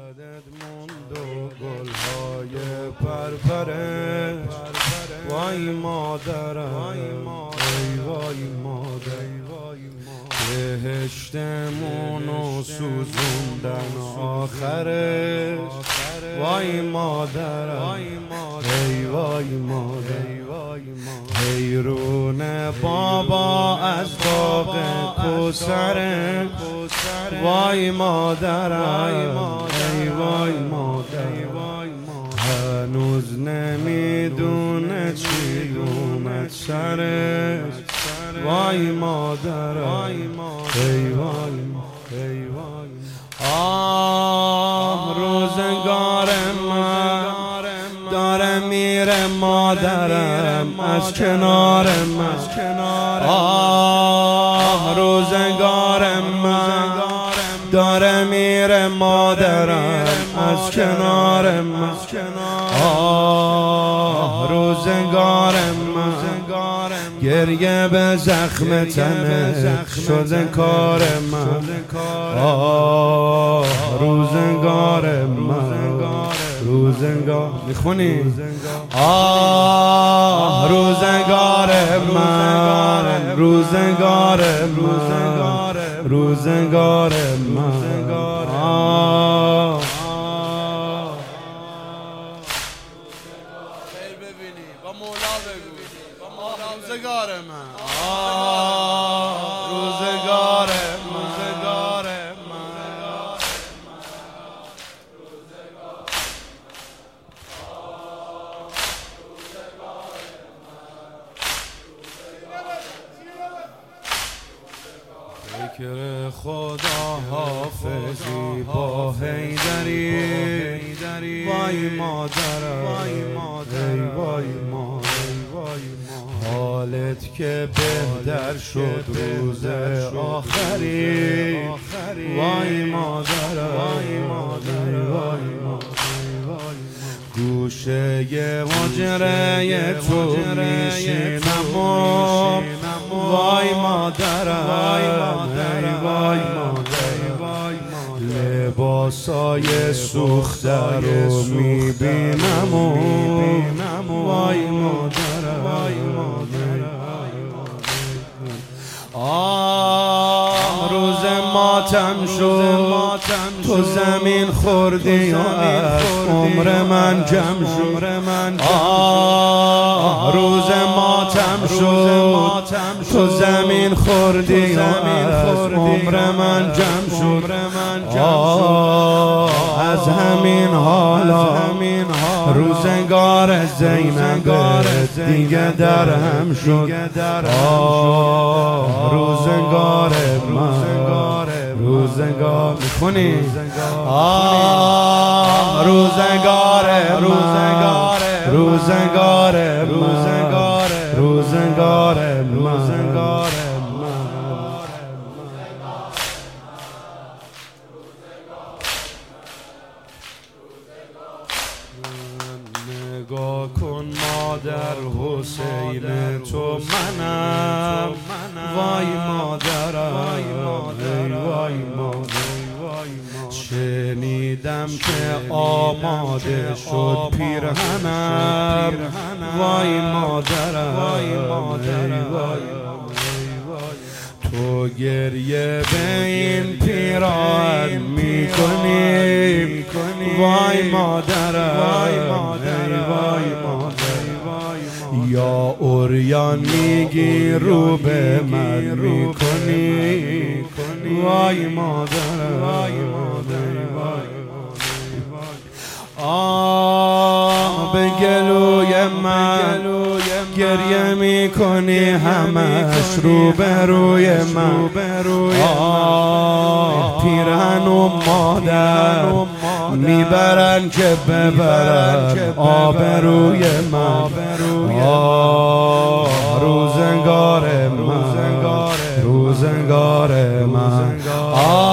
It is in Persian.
یادت موند و گلهای پرپرش وای مادرم ای وای مادر بهشتمونو سوزوندن آخرش وای مادرم ای وای مادر حیرون بابا از باغ کوثرش وای مادرم ای وای مادر هنوز نمیدونه چی اومد سرش وای مادرم ای وای آه روزگار من داره میره مادرم از کنار من آه روزگار من داره میره مادرم از کنار من آه روزگار من گریه به زخم تنه شده کار من آه روزگار من روزگار میخونی آه روزگار من روزگار من روزگار من آه خیر ببینی با مولا بگو روزگار من روزگار من فکر خدا حافظی با حیدری وای مادرم ای وای مادر حالت که بهتر شد روز آخری وای مادرم گوشه حجره تو میشینم وای مادرم ای وای مادر لباسای سوخته رو میبینم وای مادرم آه روز ماتم شد تو زمین خوردی و از عمر من جمع شد آه روز ماتم شد تو زمین خوردی و از عمر من جمع شد آه از همین حالا روزگار زینب دیگه درهم شد آه روزگار من روزگار میخونی آه روزگار من روزگار من نگاه کن مادر حسین تو منم وای مادرم ای وای مادر شنیدم که آماده شد پیرهنم وای مادرم ای وای تو گریه به این پیراهن میکنی وای مادرم ای وای مادر یا عریان میگی رو به من میکنی وای مادرم آه به گلوی من گریه میکنی همش رو به روی من آه پیرهن و مادر میبرن که ببرن آبروی من آه روزگار من